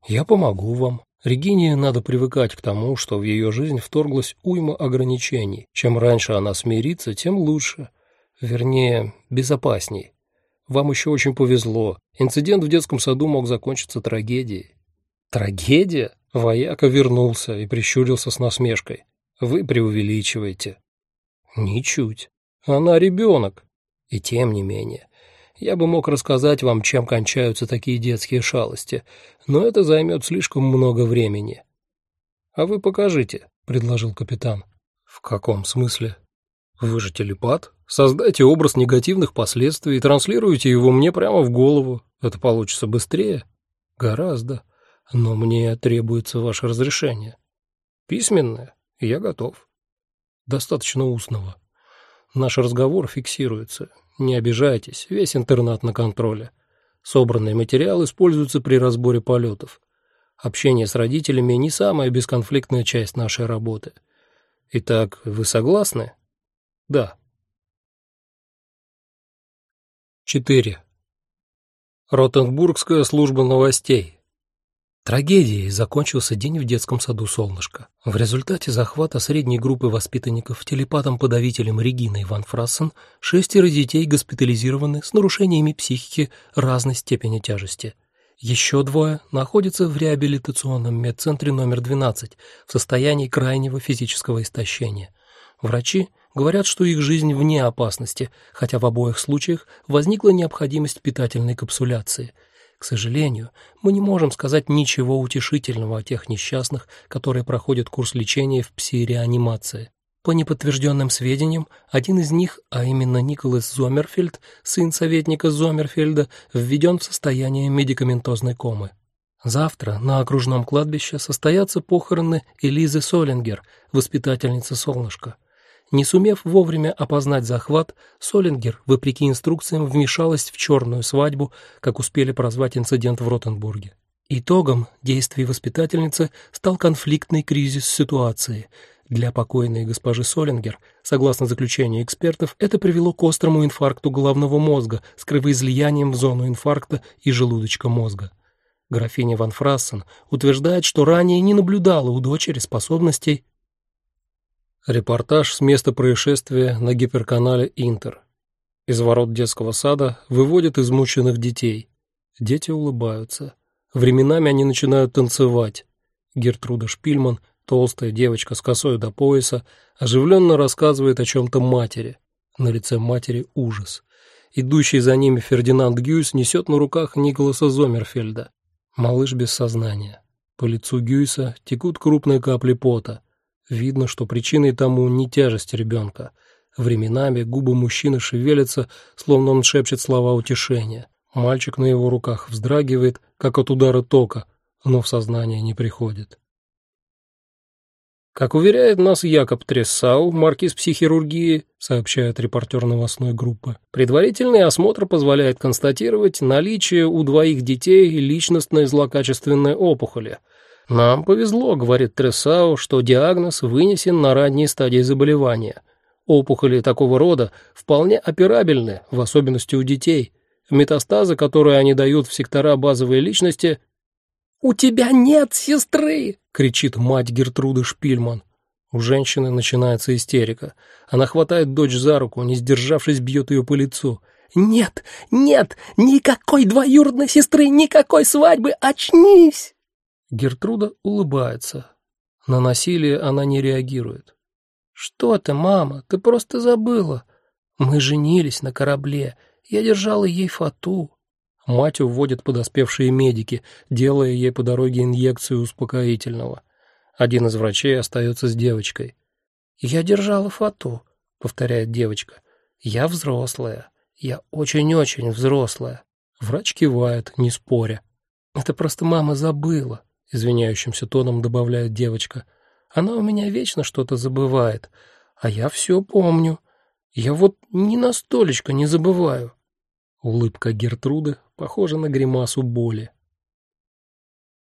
Я помогу вам. Регине надо привыкать к тому, что в ее жизнь вторглась уйма ограничений. Чем раньше она смирится, тем лучше. Вернее, безопасней. Вам еще очень повезло. Инцидент в детском саду мог закончиться трагедией. Трагедия? Вояка вернулся и прищурился с насмешкой. Вы преувеличиваете. Ничуть. Она ребенок. И тем не менее. Я бы мог рассказать вам, чем кончаются такие детские шалости, но это займет слишком много времени. А вы покажите, предложил капитан. В каком смысле? Вы же телепат. Создайте образ негативных последствий и транслируйте его мне прямо в голову. Это получится быстрее. Гораздо. Но мне требуется ваше разрешение. Письменное? Я готов. Достаточно устного. Наш разговор фиксируется. Не обижайтесь, весь интернат на контроле. Собранный материал используется при разборе полетов. Общение с родителями не самая бесконфликтная часть нашей работы. Итак, вы согласны? Да. 4. Ротенбургская служба новостей. Трагедией закончился день в детском саду «Солнышко». В результате захвата средней группы воспитанников телепатом-подавителем Региной ван Фрассен 6 детей госпитализированы с нарушениями психики разной степени тяжести. Еще 2 находятся в реабилитационном медцентре номер 12 в состоянии крайнего физического истощения. Врачи говорят, что их жизнь вне опасности, хотя в обоих случаях возникла необходимость питательной капсуляции. К сожалению, мы не можем сказать ничего утешительного о тех несчастных, которые проходят курс лечения в пси-реанимации. По неподтвержденным сведениям, один из них, а именно Николас Зомерфельд, сын советника Зомерфельда, введен в состояние медикаментозной комы. Завтра на окружном кладбище состоятся похороны Элизы Солингер, воспитательницы «Солнышка». Не сумев вовремя опознать захват, Солингер, вопреки инструкциям, вмешалась в черную свадьбу, как успели прозвать инцидент в Ротенбурге. Итогом действий воспитательницы стал конфликтный кризис ситуации. Для покойной госпожи Солингер, согласно заключению экспертов, это привело к острому инфаркту головного мозга с кровоизлиянием в зону инфаркта и желудочка мозга. Графиня ван Фрассен утверждает, что ранее не наблюдала у дочери способностей. Репортаж с места происшествия на гиперканале Интер. Из ворот детского сада выводят измученных детей. Дети улыбаются. Временами они начинают танцевать. Гертруда Шпильман, толстая девочка с косой до пояса, оживленно рассказывает о чем-то матери. На лице матери ужас. Идущий за ними Фердинанд Гюйс несет на руках Николаса Зомерфельда. Малыш без сознания. По лицу Гюйса текут крупные капли пота. Видно, что причиной тому не тяжесть ребенка. Временами губы мужчины шевелятся, словно он шепчет слова утешения. Мальчик на его руках вздрагивает, как от удара тока, но в сознание не приходит. Как уверяет нас Якоб Трессау, маркиз психирургии, сообщает репортер новостной группы, предварительный осмотр позволяет констатировать наличие у 2 детей личностной злокачественной опухоли. Нам повезло, говорит Трессау, что диагноз вынесен на ранней стадии заболевания. Опухоли такого рода вполне операбельны, в особенности у детей. Метастазы, которые они дают в сектора базовой личности. «У тебя нет сестры!» — кричит мать Гертруды Шпильман. У женщины начинается истерика. Она хватает дочь за руку, не сдержавшись, бьет ее по лицу. «Нет, нет, никакой двоюродной сестры, никакой свадьбы, очнись!» Гертруда улыбается. На насилие она не реагирует. «Что ты, мама, ты просто забыла. Мы женились на корабле, я держала ей фату». Мать уводит подоспевшие медики, делая ей по дороге инъекцию успокоительного. Один из врачей остается с девочкой. «Я держала фату», — повторяет девочка. «Я взрослая, я очень-очень взрослая». Врач кивает, не споря. «Это просто мама забыла», — извиняющимся тоном добавляет девочка. «Она у меня вечно что-то забывает, а я все помню. Я вот ни на столечко не забываю». Улыбка Гертруды похожа на гримасу боли.